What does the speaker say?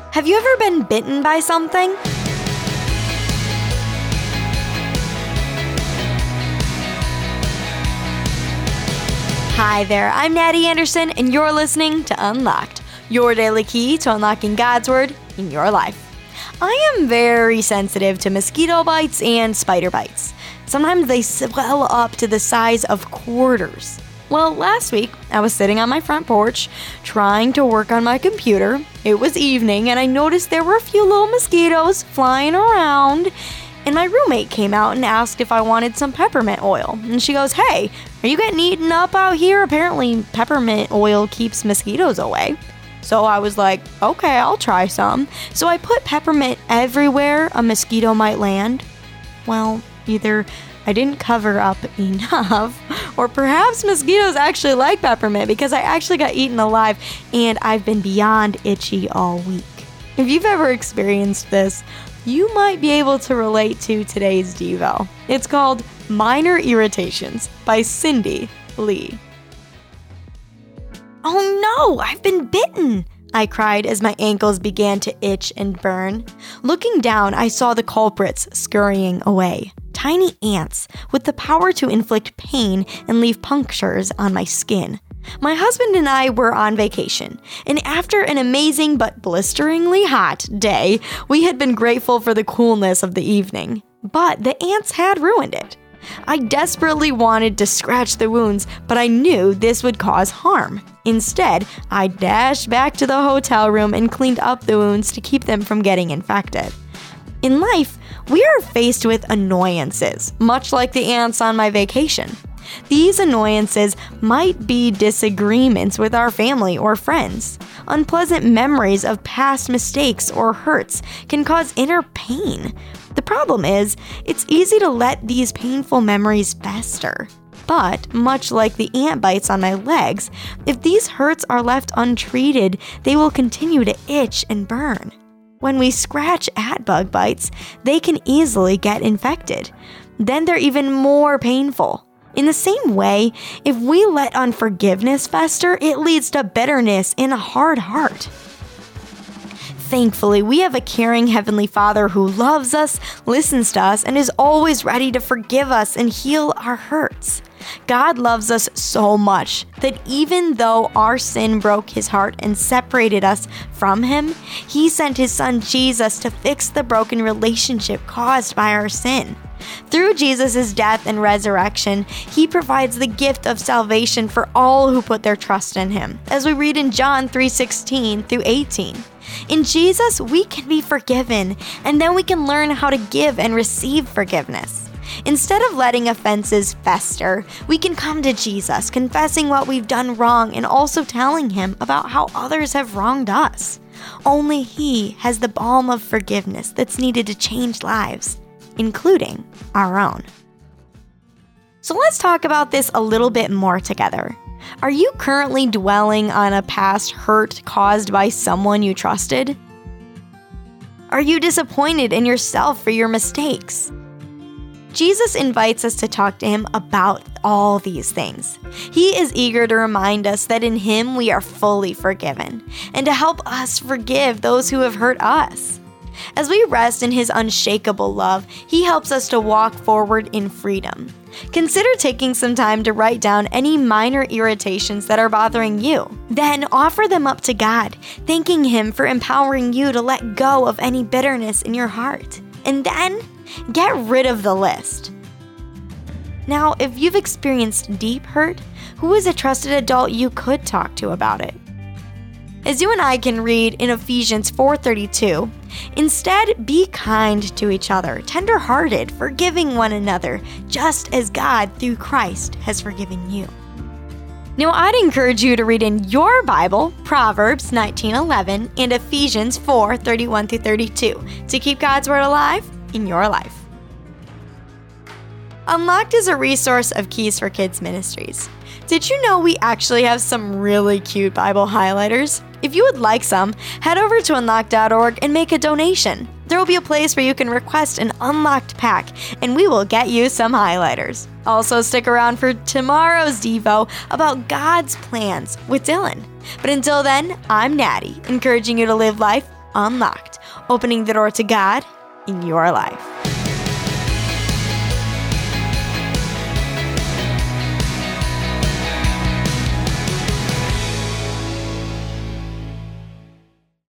Have you ever been bitten by something? Hi there, I'm Natty Anderson, and you're listening to Unlocked, your daily key to unlocking God's Word in your life. I am very sensitive to mosquito bites and spider bites. Sometimes they swell up to the size of quarters. Well, last week, I was sitting on my front porch trying to work on my computer. It was evening, and I noticed there were a few little mosquitoes flying around. And my roommate came out and asked if I wanted some peppermint oil. And she goes, "Hey, are you getting eaten up out here? Apparently, peppermint oil keeps mosquitoes away." So I was like, okay, I'll try some. So I put peppermint everywhere a mosquito might land. Well, either I didn't cover up enough, or perhaps mosquitoes actually like peppermint because I actually got eaten alive and I've been beyond itchy all week. If you've ever experienced this, you might be able to relate to today's Devo. It's called Minor Irritations by Cindy Lee. "Oh no, I've been bitten!" I cried as my ankles began to itch and burn. Looking down, I saw the culprits scurrying away. Tiny ants with the power to inflict pain and leave punctures on my skin. My husband and I were on vacation, and after an amazing but blisteringly hot day, we had been grateful for the coolness of the evening. But the ants had ruined it. I desperately wanted to scratch the wounds, but I knew this would cause harm. Instead, I dashed back to the hotel room and cleaned up the wounds to keep them from getting infected. In life, we are faced with annoyances, much like the ants on my vacation. These annoyances might be disagreements with our family or friends. Unpleasant memories of past mistakes or hurts can cause inner pain. The problem is, it's easy to let these painful memories fester. But, much like the ant bites on my legs, if these hurts are left untreated, they will continue to itch and burn. When we scratch at bug bites, they can easily get infected. Then they're even more painful. In the same way, if we let unforgiveness fester, it leads to bitterness and a hard heart. Thankfully, we have a caring Heavenly Father who loves us, listens to us, and is always ready to forgive us and heal our hurts. God loves us so much that even though our sin broke His heart and separated us from Him, He sent His Son Jesus to fix the broken relationship caused by our sin. Through Jesus' death and resurrection, He provides the gift of salvation for all who put their trust in Him, as we read in John 3:16 through 18. In Jesus, we can be forgiven, and then we can learn how to give and receive forgiveness. Instead of letting offenses fester, we can come to Jesus, confessing what we've done wrong and also telling Him about how others have wronged us. Only He has the balm of forgiveness that's needed to change lives, including our own. So let's talk about this a little bit more together. Are you currently dwelling on a past hurt caused by someone you trusted? Are you disappointed in yourself for your mistakes? Jesus invites us to talk to Him about all these things. He is eager to remind us that in Him we are fully forgiven, and to help us forgive those who have hurt us. As we rest in His unshakable love, He helps us to walk forward in freedom. Consider taking some time to write down any minor irritations that are bothering you. Then offer them up to God, thanking Him for empowering you to let go of any bitterness in your heart. And then, get rid of the list. Now, if you've experienced deep hurt, who is a trusted adult you could talk to about it? As you and I can read in Ephesians 4:32, instead be kind to each other, tender-hearted, forgiving one another, just as God through Christ has forgiven you. Now, I'd encourage you to read in your Bible Proverbs 19:11 and Ephesians 4:31 through 32 to keep God's Word alive in your life. Unlocked is a resource of Keys for Kids Ministries. Did you know we actually have some really cute Bible highlighters? If you would like some, head over to unlocked.org and make a donation. There will be a place where you can request an Unlocked pack, and we will get you some highlighters. Also, stick around for tomorrow's Devo about God's plans with Dylan. But until then, I'm Natty, encouraging you to live life Unlocked, opening the door to God in your life.